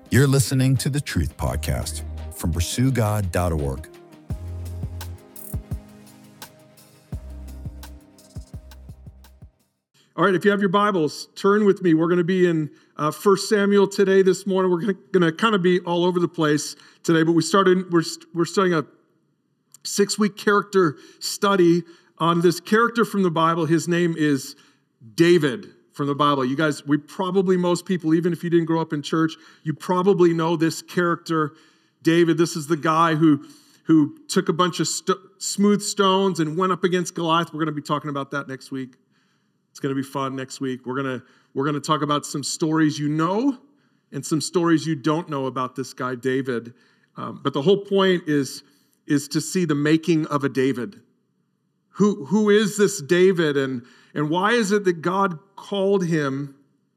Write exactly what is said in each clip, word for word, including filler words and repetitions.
You're listening to the Truth Podcast from pursue god dot org. All right, if you have your Bibles, turn with me. We're going to be in uh, First Samuel today, this morning. We're going to kind of be all over the place today, but we started, we're, we're starting a six-week character study on this character from the Bible. His name is David from the Bible. You guys, we probably, most people, even if you didn't grow up in church, you probably know this character, David. This is the guy who, who took a bunch of st- smooth stones and went up against Goliath. We're going to be talking about that next week. It's going to be fun next week. We're going to we're going to talk about some stories you know and some stories you don't know about this guy, David. Um, but the whole point is, is to see the making of a David. Who, who is this David, and, and why is it that God called him?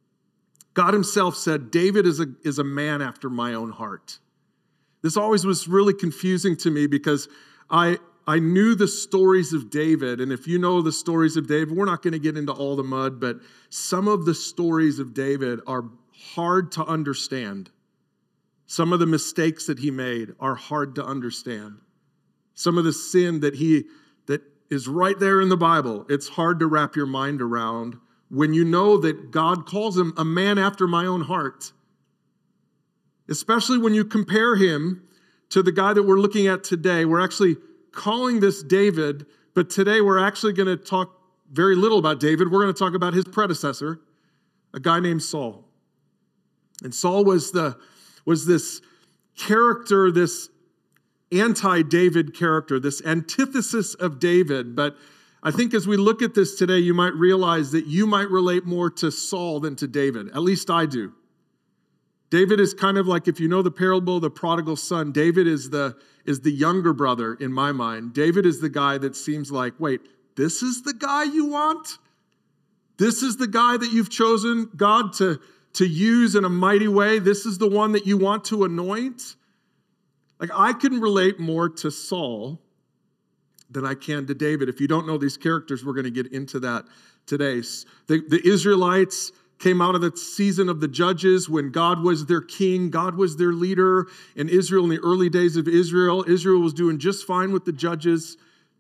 God himself said, David is a, is a man after my own heart. This always was really confusing to me because I, I knew the stories of David, and if you know the stories of David, we're not going to get into all the mud, but some of the stories of David are hard to understand. Some of the mistakes that he made are hard to understand. Some of the sin that he that is right there in the Bible, it's hard to wrap your mind around when you know that God calls him a man after my own heart. Especially when you compare him to the guy that we're looking at today. We're actually calling this David, but today we're actually going to talk very little about David. We're going to talk about his predecessor, a guy named Saul. And Saul was the was this character, this anti-David character, this antithesis of David. But I think as we look at this today, you might realize that you might relate more to Saul than to David. At least I do. David is kind of like, if you know the parable of the prodigal son, David is the, is the younger brother in my mind. David is the guy that seems like, wait, this is the guy you want? This is the guy that you've chosen, God, to, to use in a mighty way? This is the one that you want to anoint? Like, I can relate more to Saul than I can to David. If you don't know these characters, we're going to get into that today. The, the Israelites came out of the season of the Judges when God was their king, God was their leader. In Israel, in the early days of Israel, Israel was doing just fine with the judges.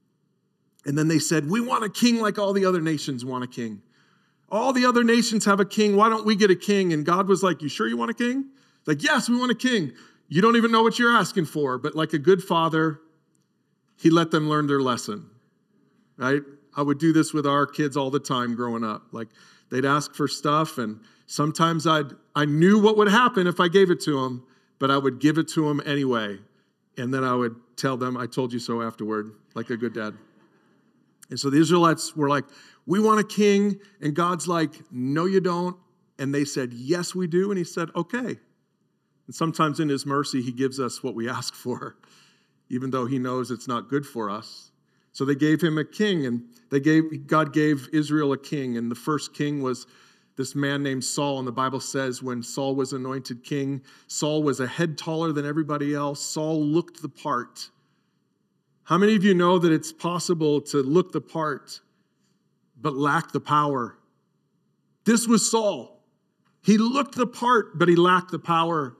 And then they said, we want a king like all the other nations want a king. All the other nations have a king. Why don't we get a king? And God was like, you sure you want a king? Like, yes, we want a king. You don't even know what you're asking for. But like a good father, he let them learn their lesson, right? I would do this with our kids all the time growing up. Like, they'd ask for stuff, and sometimes I'd, I knew what would happen if I gave it to them, but I would give it to them anyway. And then I would tell them, I told you so afterward, like a good dad. And so the Israelites were like, we want a king. And God's like, no, you don't. And they said, yes, we do. And he said, okay. And sometimes in his mercy, he gives us what we ask for, even though he knows it's not good for us. So they gave him a king, and they gave God gave Israel a king. And the first king was this man named Saul. And the Bible says when Saul was anointed king, Saul was a head taller than everybody else. Saul looked the part. How many of you know that it's possible to look the part but lack the power? This was Saul. He looked the part, but he lacked the power.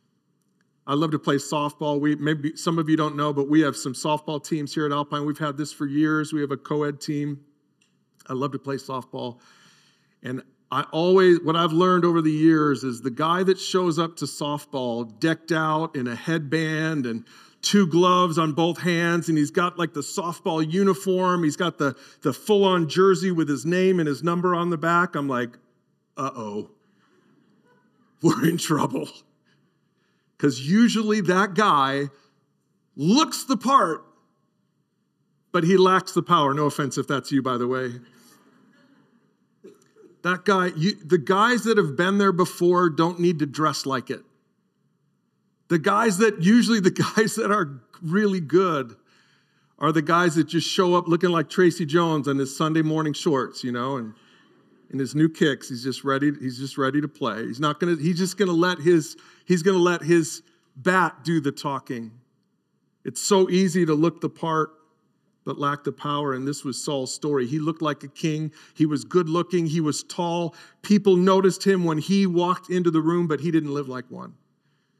I love to play softball. We maybe some of you don't know, but we have some softball teams here at Alpine. We've had this for years. We have a co-ed team. I love to play softball. And I always, what I've learned over the years is the guy that shows up to softball decked out in a headband and two gloves on both hands, and he's got like the softball uniform. He's got the, the full-on jersey with his name and his number on the back. I'm like, uh-oh, we're in trouble. Because usually that guy looks the part, but he lacks the power. No offense if that's you, by the way. That guy, you, the guys that have been there before don't need to dress like it. The guys that, usually the guys that are really good are the guys that just show up looking like Tracy Jones on his Sunday morning shorts, you know, and in his new kicks, he's just ready, he's just ready to play. He's not gonna, he's just gonna let his, he's gonna let his bat do the talking. It's so easy to look the part, but lack the power. And this was Saul's story. He looked like a king. He was good looking. He was tall. People noticed him when he walked into the room, but he didn't live like one.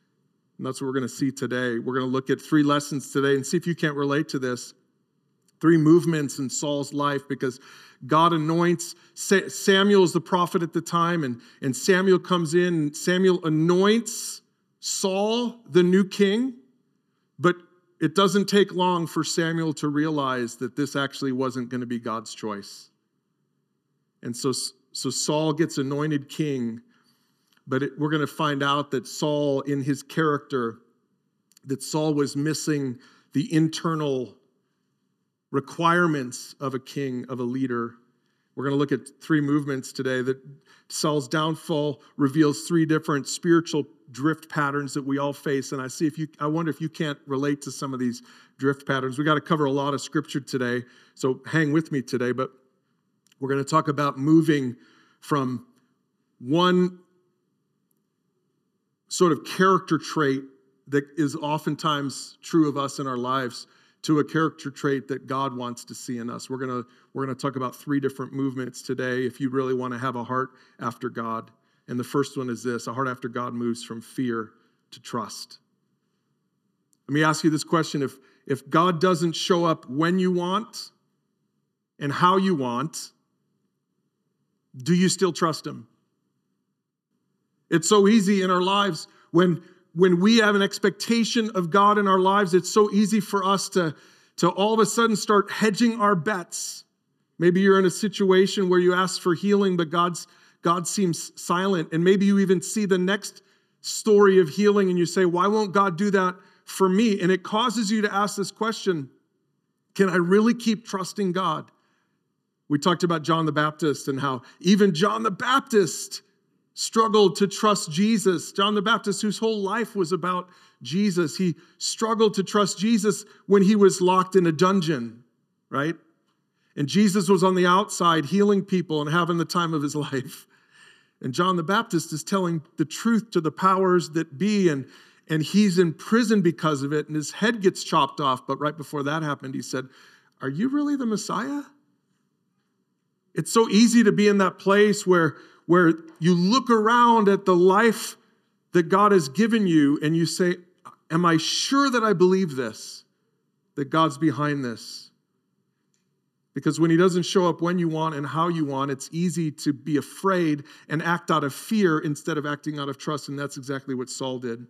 And that's what we're going to see today. We're going to look at three lessons today and see if you can't relate to this. Three movements in Saul's life, because God anoints, Samuel is the prophet at the time, and, and Samuel comes in, and Samuel anoints Saul the new king, but it doesn't take long for Samuel to realize that this actually wasn't going to be God's choice. And so, so Saul gets anointed king, but it, we're going to find out that Saul, in his character, that Saul was missing the internal requirements of a king, of a leader. We're going to look at three movements today. That Saul's downfall reveals three different spiritual drift patterns that we all face. And I see if you, I wonder if you can't relate to some of these drift patterns. We got to cover a lot of scripture today, so hang with me today. But we're going to talk about moving from one sort of character trait that is oftentimes true of us in our lives to a character trait that God wants to see in us. We're going to we're going to talk about three different movements today if you really want to have a heart after God. And the first one is this: a heart after God moves from fear to trust. Let me ask you this question. If, if God doesn't show up when you want and how you want, do you still trust him? It's so easy in our lives when, when we have an expectation of God in our lives, it's so easy for us to, to all of a sudden start hedging our bets. Maybe you're in a situation where you ask for healing, but God's, God seems silent. And maybe you even see the next story of healing and you say, why won't God do that for me? And it causes you to ask this question: can I really keep trusting God? We talked about John the Baptist and how even John the Baptist struggled to trust Jesus. John the Baptist, whose whole life was about Jesus, he struggled to trust Jesus when he was locked in a dungeon, right? And Jesus was on the outside healing people and having the time of his life. And John the Baptist is telling the truth to the powers that be, and, and he's in prison because of it, and his head gets chopped off. But right before that happened, he said, "Are you really the Messiah?" It's so easy to be in that place where, where you look around at the life that God has given you and you say, am I sure that I believe this? That God's behind this? Because when he doesn't show up when you want and how you want, it's easy to be afraid and act out of fear instead of acting out of trust. And that's exactly what Saul did.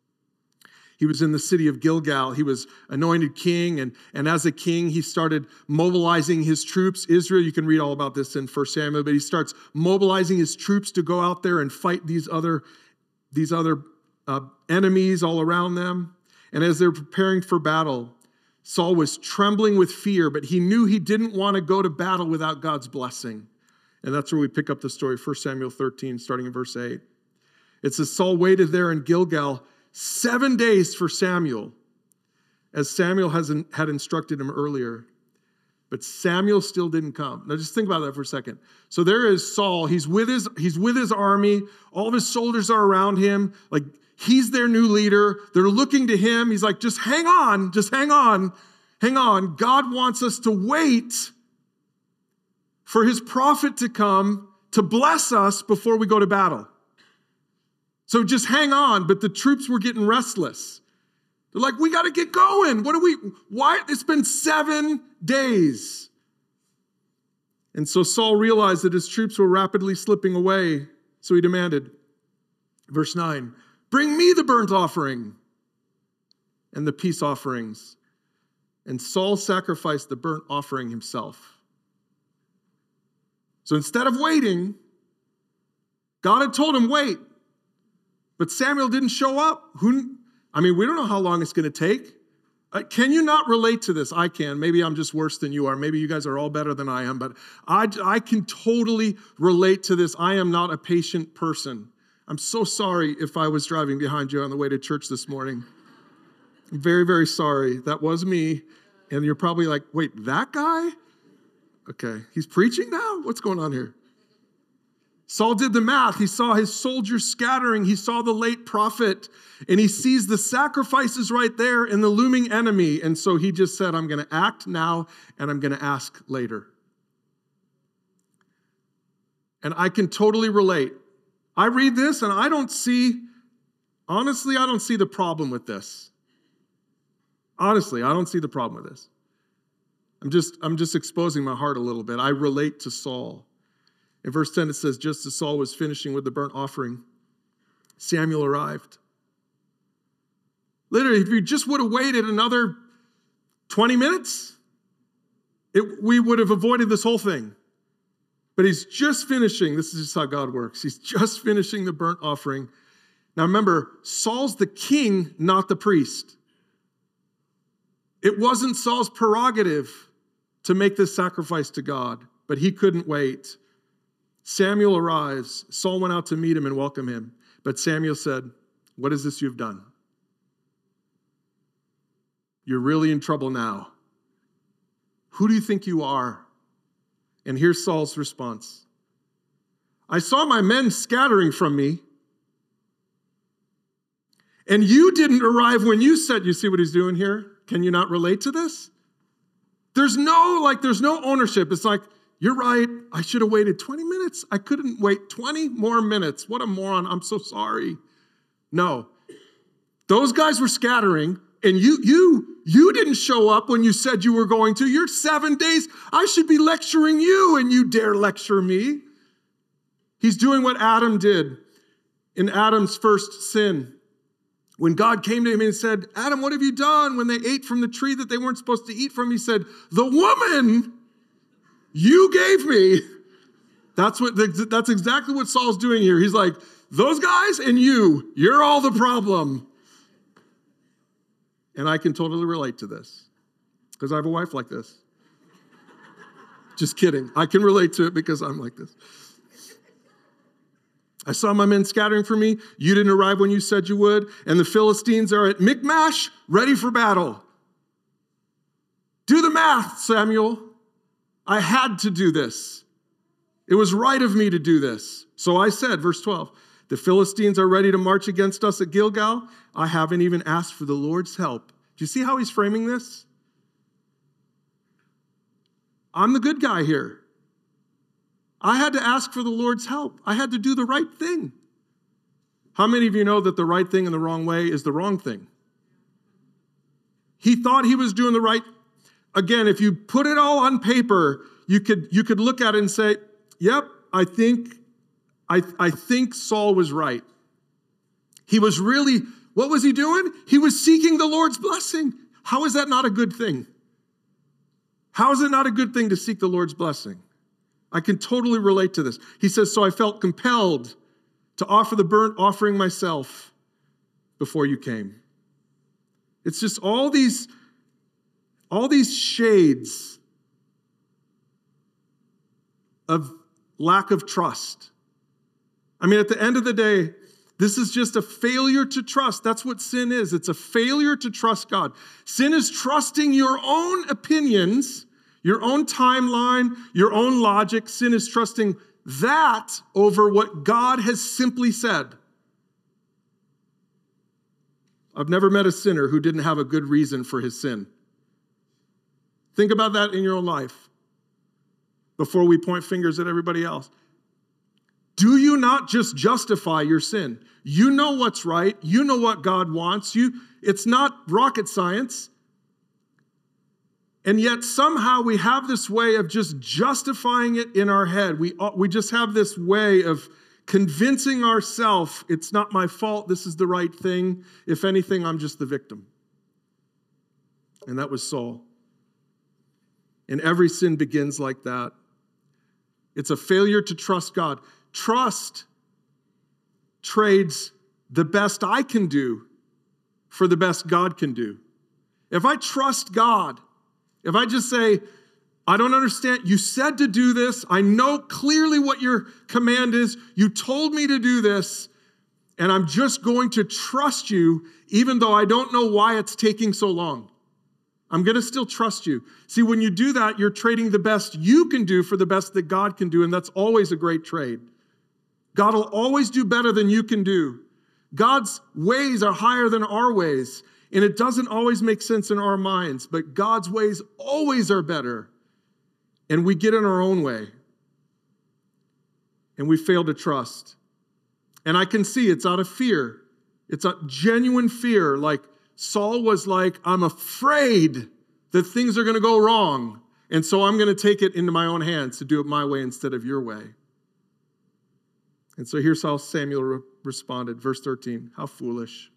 He was in the city of Gilgal. He was anointed king. And, and as a king, he started mobilizing his troops. Israel, you can read all about this in First Samuel, but he starts mobilizing his troops to go out there and fight these other, these other uh, enemies all around them. And as they're preparing for battle, Saul was trembling with fear, but he knew he didn't want to go to battle without God's blessing. And that's where we pick up the story, First Samuel thirteen, starting in verse eight. It says, Saul waited there in Gilgal seven days for Samuel, as Samuel has, had instructed him earlier. But Samuel still didn't come. Now just think about that for a second. So there is Saul. He's with his, he's with his army. All of his soldiers are around him. Like, he's their new leader. They're looking to him. He's like, just hang on. Just hang on. Hang on. God wants us to wait for his prophet to come to bless us before we go to battle. So just hang on. But the troops were getting restless. They're like, we got to get going. What do we, why? It's been seven days. And so Saul realized that his troops were rapidly slipping away. So he demanded, verse nine, bring me the burnt offering and the peace offerings. And Saul sacrificed the burnt offering himself. So instead of waiting, God had told him, wait. But Samuel didn't show up. Who? I mean, we don't know how long it's going to take. Uh, can you not relate to this? I can. Maybe I'm just worse than you are. Maybe you guys are all better than I am. But I, I can totally relate to this. I am not a patient person. I'm so sorry if I was driving behind you on the way to church this morning. I'm very, very sorry. That was me. And you're probably like, wait, that guy? Okay, he's preaching now? What's going on here? Saul did the math. He saw his soldiers scattering. He saw the late prophet. And he sees the sacrifices right there in the looming enemy. And so he just said, I'm going to act now and I'm going to ask later. And I can totally relate. I read this and I don't see honestly, I don't see the problem with this. Honestly, I don't see the problem with this. I'm just, I'm just exposing my heart a little bit. I relate to Saul. In verse ten, it says, just as Saul was finishing with the burnt offering, Samuel arrived. Literally, if you just would have waited another twenty minutes, it, we would have avoided this whole thing. But he's just finishing. This is just how God works. He's just finishing the burnt offering. Now remember, Saul's the king, not the priest. It wasn't Saul's prerogative to make this sacrifice to God, but he couldn't wait. Samuel arrives. Saul went out to meet him and welcome him. But Samuel said, what is this you've done? You're really in trouble now. Who do you think you are? And here's Saul's response. I saw my men scattering from me, and you didn't arrive when you said, you see what he's doing here? Can you not relate to this? There's no, like, there's no ownership. It's like, you're right, I should have waited twenty minutes. I couldn't wait twenty more minutes. What a moron, I'm so sorry. No, those guys were scattering, and you, you, you didn't show up when you said you were going to. You're seven days. I should be lecturing you, and you dare lecture me. He's doing what Adam did in Adam's first sin. When God came to him and said, Adam, what have you done? When they ate from the tree that they weren't supposed to eat from, he said, the woman you gave me. That's what. That's exactly what Saul's doing here. He's like, those guys and you, you're all the problem. And I can totally relate to this because I have a wife like this. Just kidding. I can relate to it because I'm like this. I saw my men scattering for me. You didn't arrive when you said you would. And the Philistines are at Michmash, ready for battle. Do the math, Samuel. I had to do this. It was right of me to do this. So I said, verse twelve, the Philistines are ready to march against us at Gilgal. I haven't even asked for the Lord's help. Do you see how he's framing this? I'm the good guy here. I had to ask for the Lord's help. I had to do the right thing. How many of you know that the right thing and the wrong way is the wrong thing? He thought he was doing the right. Again, if you put it all on paper, you could you could look at it and say, "Yep, I think I I think Saul was right." He was really, what was he doing? He was seeking the Lord's blessing. How is that not a good thing? How is it not a good thing to seek the Lord's blessing? I can totally relate to this. He says, so I felt compelled to offer the burnt offering myself before you came. It's just all these, all these shades of lack of trust. I mean, at the end of the day, this is just a failure to trust. That's what sin is. It's a failure to trust God. Sin is trusting your own opinions, your own timeline, your own logic. Sin is trusting that over what God has simply said. I've never met a sinner who didn't have a good reason for his sin. Think about that in your own life before we point fingers at everybody else. Do you not just justify your sin? You know what's right. You know what God wants. You, it's not rocket science. And yet somehow we have this way of just justifying it in our head. We, we just have this way of convincing ourselves, it's not my fault, this is the right thing. If anything, I'm just the victim. And that was Saul. And every sin begins like that. It's a failure to trust God. Trust trades the best I can do for the best God can do. If I trust God, if I just say, I don't understand, you said to do this, I know clearly what your command is, you told me to do this, and I'm just going to trust you even though I don't know why it's taking so long. I'm going to still trust you. See, when you do that, you're trading the best you can do for the best that God can do, and that's always a great trade. God will always do better than you can do. God's ways are higher than our ways. And it doesn't always make sense in our minds, but God's ways always are better. And we get in our own way. And we fail to trust. And I can see it's out of fear. It's a genuine fear. Like Saul was like, I'm afraid that things are going to go wrong. And so I'm going to take it into my own hands to do it my way instead of your way. And so here's how Samuel re- responded. Verse thirteen, how foolish.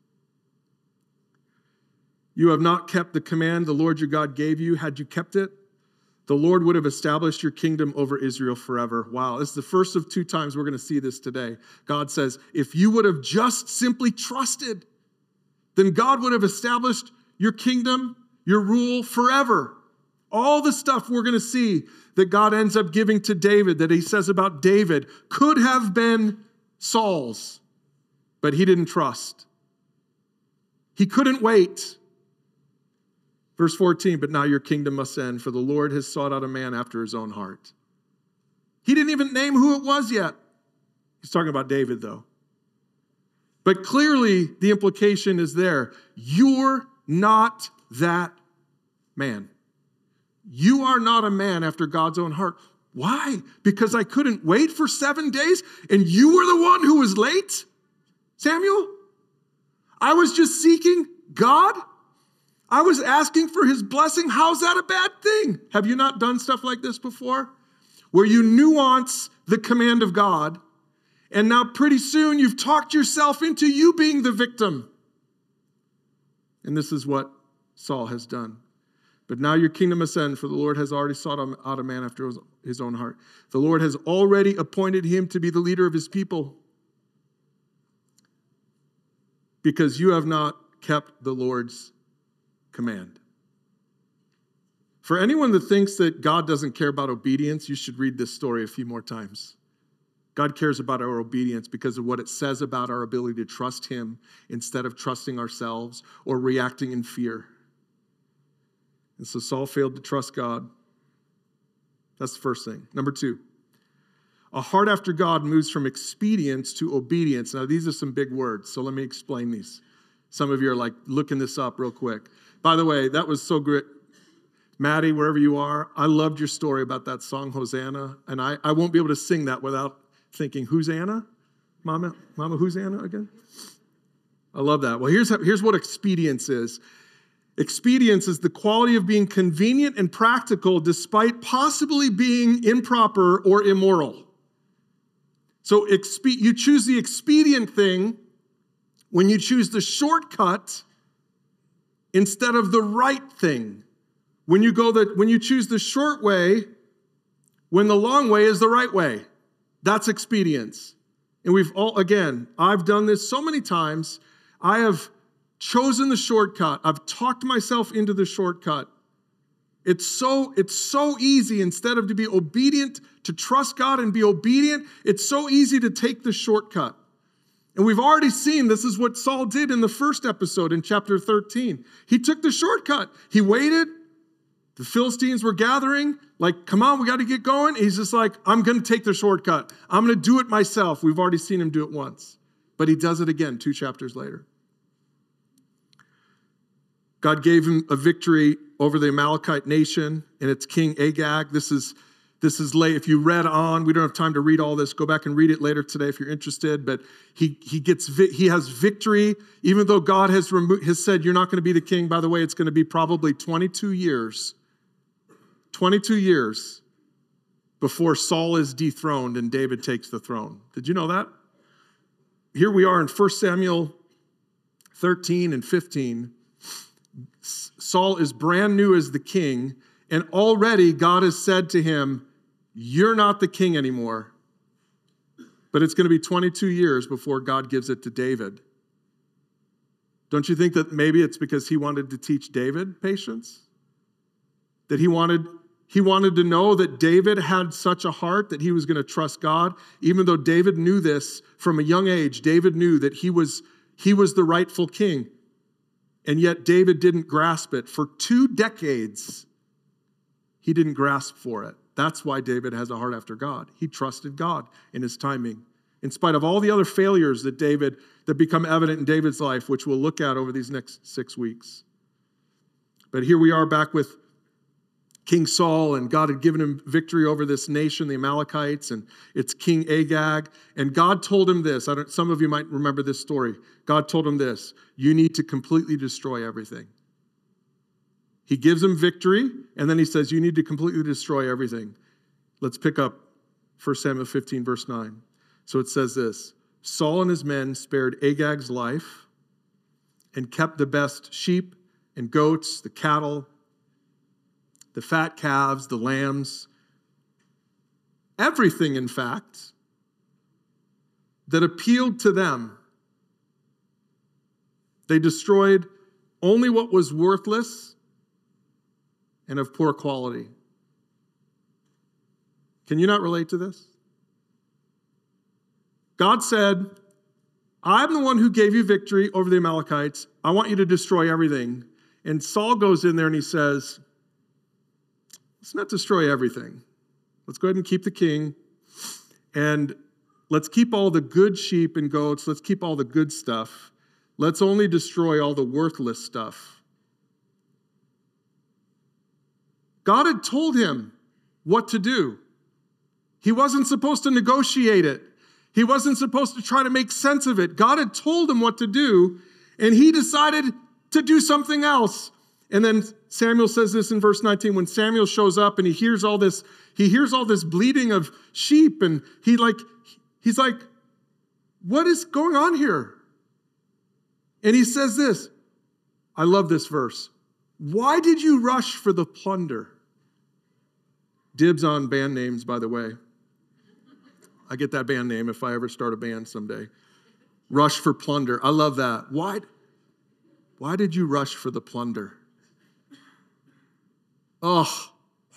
You have not kept the command the Lord your God gave you. Had you kept it, the Lord would have established your kingdom over Israel forever. Wow, this is the first of two times we're going to see this today. God says, if you would have just simply trusted, then God would have established your kingdom, your rule forever. All the stuff we're going to see that God ends up giving to David, that he says about David, could have been Saul's, but he didn't trust. He couldn't wait. Verse fourteen, but now your kingdom must end, for the Lord has sought out a man after his own heart. He didn't even name who it was yet. He's talking about David, though. But clearly, the implication is there. You're not that man. You are not a man after God's own heart. Why? Because I couldn't wait for seven days and you were the one who was late? Samuel? I was just seeking God? I was asking for his blessing. How's that a bad thing? Have you not done stuff like this before? Where you nuance the command of God, and now pretty soon you've talked yourself into you being the victim. And this is what Saul has done. But now your kingdom must end, for the Lord has already sought out a man after his own heart. The Lord has already appointed him to be the leader of his people, because you have not kept the Lord's command. For anyone that thinks that God doesn't care about obedience, you should read this story a few more times. God cares about our obedience because of what it says about our ability to trust him instead of trusting ourselves or reacting in fear. And so Saul failed to trust God. That's the first thing. Number two, a heart after God moves from expedience to obedience. Now, these are some big words, so let me explain these. Some of you are like looking this up real quick. By the way, that was so great. Maddie, wherever you are, I loved your story about that song, Hosanna. And I, I won't be able to sing that without thinking, who's Anna? Mama, Mama, who's Anna again? I love that. Well, here's, how, here's what expedience is. Expedience is the quality of being convenient and practical despite possibly being improper or immoral. So expe- you choose the expedient thing when you choose the shortcut instead of the right thing. When you go the, when you choose the short way, when the long way is the right way. That's expedience. And we've all, again, I've done this so many times. I have chosen the shortcut. I've talked myself into the shortcut. It's so, it's so easy, instead of to be obedient, to trust God and be obedient, it's so easy to take the shortcut. And we've already seen this is what Saul did in the first episode in chapter thirteen. He took the shortcut. He waited. The Philistines were gathering, like, come on, we got to get going. He's just like, I'm going to take the shortcut. I'm going to do it myself. We've already seen him do it once. But he does it again two chapters later. God gave him a victory over the Amalekite nation and its king Agag. This is this is late. If you read on, we don't have time to read all this. Go back and read it later today if you're interested. But he he gets he has victory, even though God has remo- has said you're not going to be the king. By the way, it's going to be probably twenty-two years, twenty-two years before Saul is dethroned and David takes the throne. Did you know that? Here we are in First Samuel thirteen and fifteen. Saul is brand new as the king, and already God has said to him, you're not the king anymore. But it's going to be twenty-two years before God gives it to David. Don't you think that maybe it's because he wanted to teach David patience? That he wanted, he wanted to know that David had such a heart that he was going to trust God, even though David knew this from a young age. David knew that he was, he was the rightful king. And yet David didn't grasp it. For two decades, he didn't grasp for it. That's why David has a heart after God. He trusted God in his timing. In spite of all the other failures that David, that become evident in David's life, which we'll look at over these next six weeks. But here we are back with, King Saul, and God had given him victory over this nation, the Amalekites, and it's King Agag. And God told him this. I don't, some of you might remember this story. God told him this: you need to completely destroy everything. He gives him victory, and then he says, you need to completely destroy everything. Let's pick up First Samuel fifteen, verse nine. So it says this: Saul and his men spared Agag's life and kept the best sheep and goats, the cattle, the fat calves, the lambs, everything, in fact, that appealed to them. They destroyed only what was worthless and of poor quality. Can you not relate to this? God said, I'm the one who gave you victory over the Amalekites. I want you to destroy everything. And Saul goes in there and he says, let's not destroy everything. Let's go ahead and keep the king. And let's keep all the good sheep and goats. Let's keep all the good stuff. Let's only destroy all the worthless stuff. God had told him what to do. He wasn't supposed to negotiate it. He wasn't supposed to try to make sense of it. God had told him what to do, and he decided to do something else. And then Samuel says this in verse nineteen, when Samuel shows up and he hears all this, he hears all this bleating of sheep, and he like, he's like, what is going on here? And he says this, I love this verse. Why did you rush for the plunder? Dibs on band names, by the way. I get that band name if I ever start a band someday. Rush for plunder. I love that. Why, why did you rush for the plunder? Oh.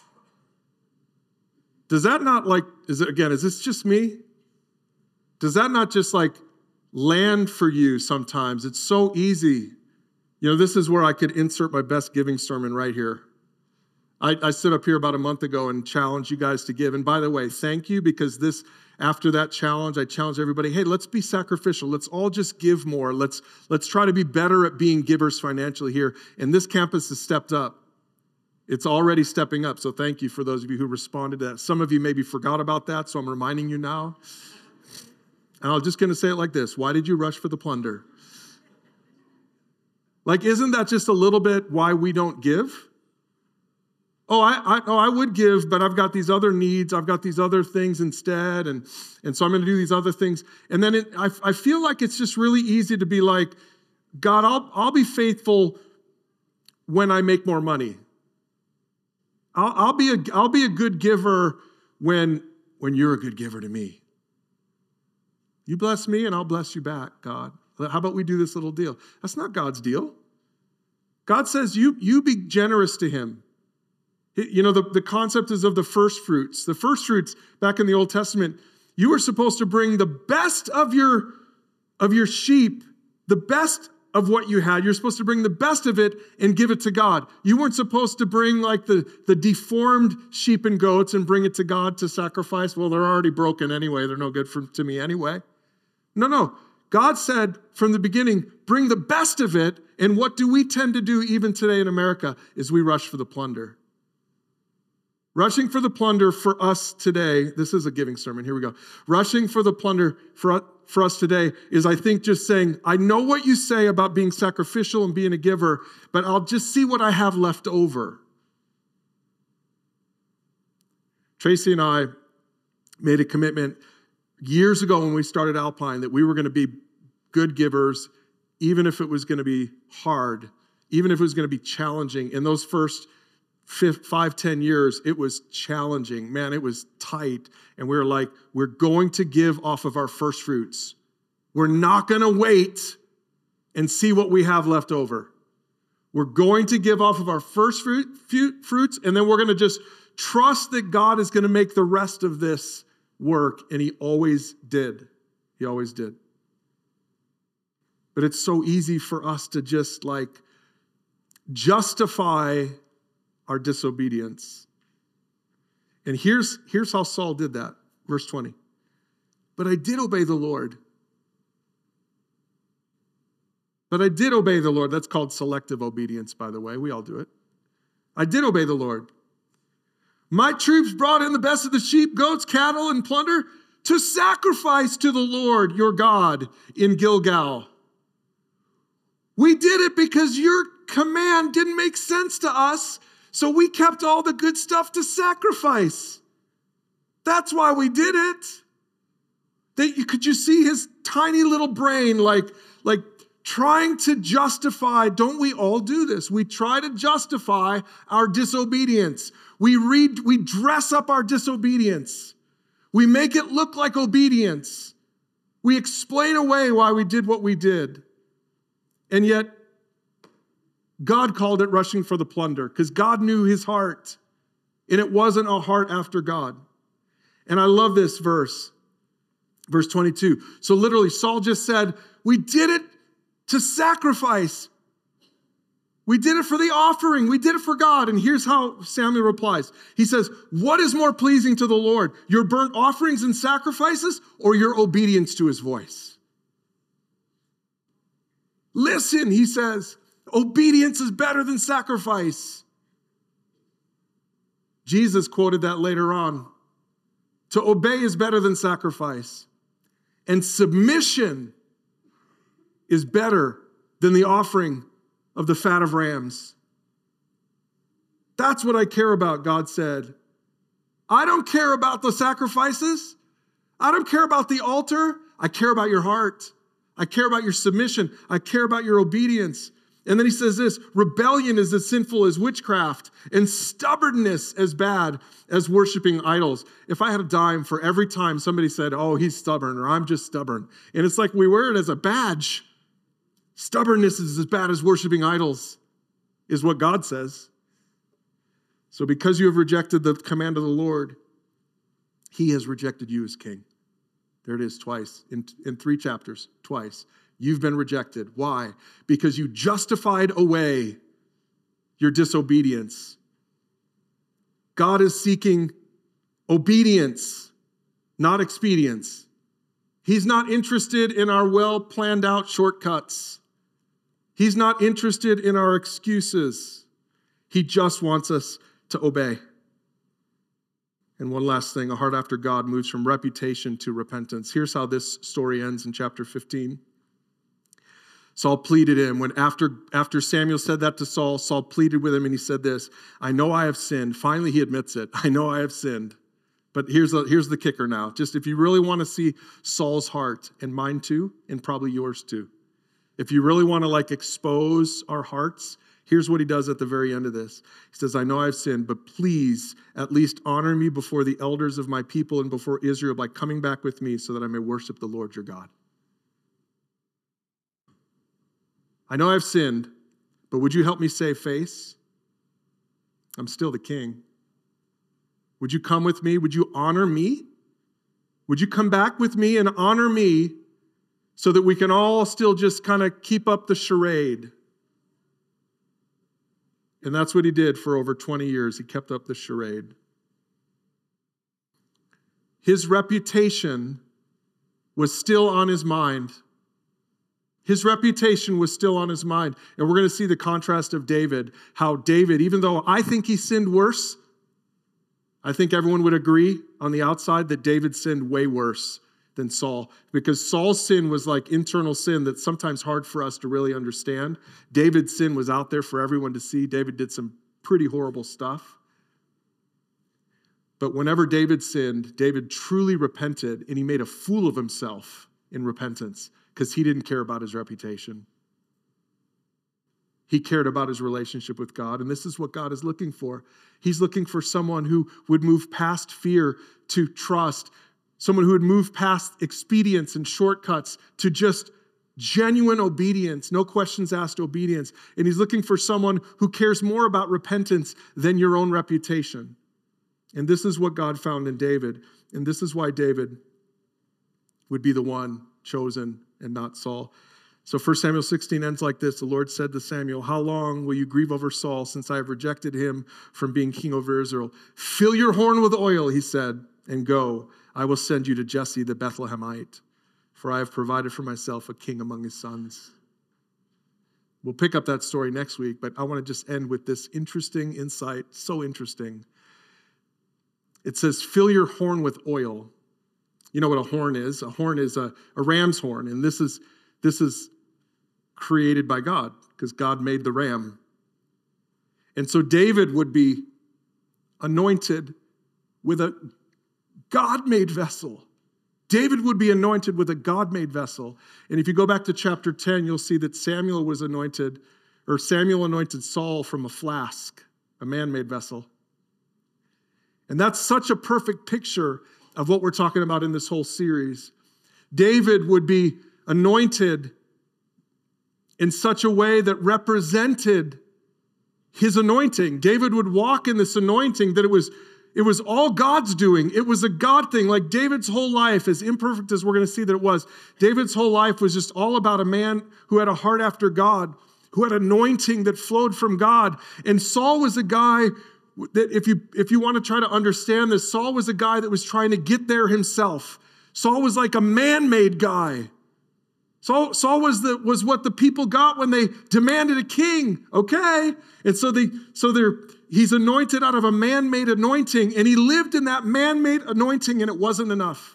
Does that not like, is it, again, is this just me? Does that not just like land for you sometimes? It's so easy. You know, this is where I could insert my best giving sermon right here. I, I stood up here about a month ago and challenged you guys to give. And by the way, thank you, because this, after that challenge, I challenged everybody, hey, let's be sacrificial. Let's all just give more. Let's, let's try to be better at being givers financially here. And this campus has stepped up. It's already stepping up. So thank you for those of you who responded to that. Some of you maybe forgot about that, so I'm reminding you now. And I'm just going to say it like this. Why did you rush for the plunder? Like, isn't that just a little bit why we don't give? Oh, I, I, oh, I would give, but I've got these other needs. I've got these other things instead. And, and so I'm going to do these other things. And then it, I, I feel like it's just really easy to be like, God, I'll, I'll be faithful when I make more money. I'll, I'll, be, a, I'll be a good giver when, when you're a good giver to me. You bless me and I'll bless you back, God. How about we do this little deal? That's not God's deal. God says you, you be generous to him. You know, the, the concept is of the first fruits. The first fruits, back in the Old Testament, you were supposed to bring the best of your, of your sheep, the best of what you had. You're supposed to bring the best of it and give it to God. You weren't supposed to bring like the, the deformed sheep and goats and bring it to God to sacrifice. Well, they're already broken anyway. They're no good for, to me anyway. No, no. God said from the beginning, bring the best of it. And what do we tend to do even today in America is we rush for the plunder. Rushing for the plunder for us today, this is a giving sermon, here we go. Rushing for the plunder for, for us today is, I think, just saying, I know what you say about being sacrificial and being a giver, but I'll just see what I have left over. Tracy and I made a commitment years ago when we started Alpine that we were going to be good givers, even if it was going to be hard, even if it was going to be challenging. In those first Five, ten years, it was challenging. Man, it was tight. And we were like, we're going to give off of our first fruits. We're not going to wait and see what we have left over. We're going to give off of our first fruit, fruits, and then we're going to just trust that God is going to make the rest of this work. And he always did. He always did. But it's so easy for us to just like justify our disobedience. And here's, here's how Saul did that. Verse twenty. But I did obey the Lord. But I did obey the Lord. That's called selective obedience, by the way. We all do it. I did obey the Lord. My troops brought in the best of the sheep, goats, cattle, and plunder to sacrifice to the Lord your God in Gilgal. We did it because your command didn't make sense to us, so we kept all the good stuff to sacrifice. That's why we did it. That you, could you see his tiny little brain like, like trying to justify? Don't we all do this? We try to justify our disobedience. We read, we dress up our disobedience. We make it look like obedience. We explain away why we did what we did. And yet, God called it rushing for the plunder because God knew his heart. And it wasn't a heart after God. And I love this verse. Verse twenty-two. So literally, Saul just said, we did it to sacrifice. We did it for the offering. We did it for God. And here's how Samuel replies. He says, what is more pleasing to the Lord, your burnt offerings and sacrifices or your obedience to his voice? Listen, he says, obedience is better than sacrifice. Jesus quoted that later on. To obey is better than sacrifice. And submission is better than the offering of the fat of rams. That's what I care about, God said. I don't care about the sacrifices. I don't care about the altar. I care about your heart. I care about your submission. I care about your obedience. And then he says this, rebellion is as sinful as witchcraft, and stubbornness as bad as worshiping idols. If I had a dime for every time somebody said, oh, he's stubborn, or I'm just stubborn, and it's like we wear it as a badge. Stubbornness is as bad as worshiping idols, is what God says. So because you have rejected the command of the Lord, he has rejected you as king. There it is twice, in, in three chapters, twice. You've been rejected. Why? Because you justified away your disobedience. God is seeking obedience, not expedience. He's not interested in our well-planned out shortcuts. He's not interested in our excuses. He just wants us to obey. And one last thing, a heart after God moves from reputation to repentance. Here's how this story ends in chapter fifteen. Saul pleaded him. When after, after Samuel said that to Saul, Saul pleaded with him and he said this, I know I have sinned. Finally, he admits it. I know I have sinned. But here's the, here's the kicker now. Just if you really want to see Saul's heart, and mine too, and probably yours too. If you really want to like expose our hearts, here's what he does at the very end of this. He says, I know I've sinned, but please at least honor me before the elders of my people and before Israel by coming back with me so that I may worship the Lord your God. I know I've sinned, but would you help me save face? I'm still the king. Would you come with me? Would you honor me? Would you come back with me and honor me so that we can all still just kind of keep up the charade? And that's what he did for over twenty years. He kept up the charade. His reputation was still on his mind. His reputation was still on his mind. And we're going to see the contrast of David, how David, even though I think he sinned worse, I think everyone would agree on the outside that David sinned way worse than Saul, because Saul's sin was like internal sin that's sometimes hard for us to really understand. David's sin was out there for everyone to see. David did some pretty horrible stuff. But whenever David sinned, David truly repented, and he made a fool of himself in repentance because he didn't care about his reputation. He cared about his relationship with God, and this is what God is looking for. He's looking for someone who would move past fear to trust, someone who would move past expedience and shortcuts to just genuine obedience, no questions asked obedience. And he's looking for someone who cares more about repentance than your own reputation. And this is what God found in David. And this is why David would be the one chosen and not Saul. So First Samuel sixteen ends like this. The Lord said to Samuel, how long will you grieve over Saul since I have rejected him from being king over Israel? Fill your horn with oil, he said, and go. I will send you to Jesse the Bethlehemite, for I have provided for myself a king among his sons. We'll pick up that story next week, but I want to just end with this interesting insight, so interesting. It says, fill your horn with oil. You know what a horn is? A horn is a, a ram's horn, and this is this is created by God because God made the ram. And so David would be anointed with a God-made vessel. David would be anointed with a God-made vessel. And if you go back to chapter ten, you'll see that Samuel was anointed, or Samuel anointed Saul from a flask, a man-made vessel. And that's such a perfect picture of what we're talking about in this whole series. David would be anointed in such a way that represented his anointing. David would walk in this anointing that it was, it was all God's doing. It was a God thing. Like David's whole life, as imperfect as we're going to see that it was, David's whole life was just all about a man who had a heart after God, who had anointing that flowed from God. And Saul was a guy that if you if you want to try to understand this, Saul was a guy that was trying to get there himself. Saul was like a man-made guy. Saul, Saul was the was what the people got when they demanded a king. Okay, and so they so they're he's anointed out of a man-made anointing, and he lived in that man-made anointing, and it wasn't enough.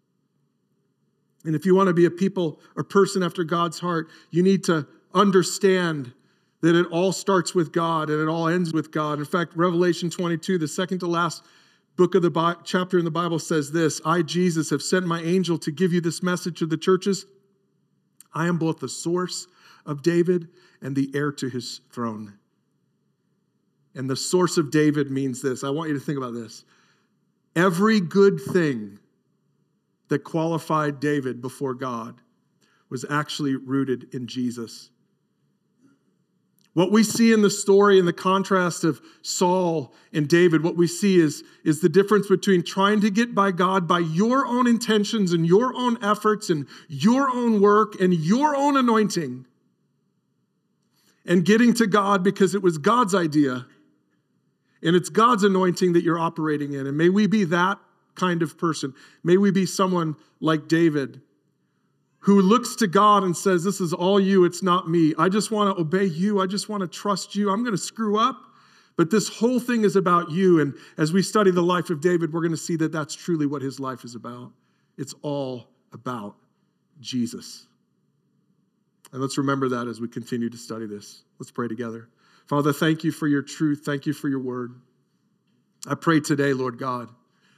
And if you want to be a people or person after God's heart, you need to understand that it all starts with God and it all ends with God. In fact, Revelation twenty-two, the second to last book of the Bi- chapter in the Bible says this, I, Jesus, have sent my angel to give you this message to the churches. I am both the source of David and the heir to his throne. And the source of David means this. I want you to think about this. Every good thing that qualified David before God was actually rooted in Jesus. What we see in the story, in the contrast of Saul and David, what we see is, is the difference between trying to get by God by your own intentions and your own efforts and your own work and your own anointing, and getting to God because it was God's idea and it's God's anointing that you're operating in. And may we be that kind of person. May we be someone like David, who looks to God and says, this is all you, it's not me. I just want to obey you. I just want to trust you. I'm going to screw up, but this whole thing is about you. And as we study the life of David, we're going to see that that's truly what his life is about. It's all about Jesus. And let's remember that as we continue to study this. Let's pray together. Father, thank you for your truth. Thank you for your word. I pray today, Lord God,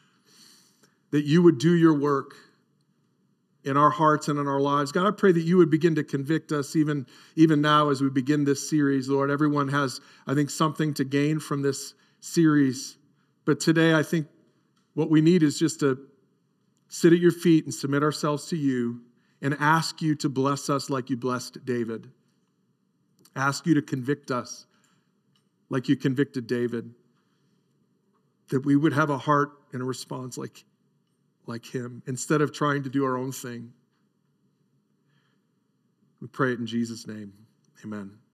that you would do your work in our hearts and in our lives. God, I pray that you would begin to convict us even, even now as we begin this series, Lord. Everyone has, I think, something to gain from this series. But today, I think what we need is just to sit at your feet and submit ourselves to you and ask you to bless us like you blessed David. Ask you to convict us like you convicted David. That we would have a heart and a response like like him, instead of trying to do our own thing. We pray it in Jesus' name. Amen.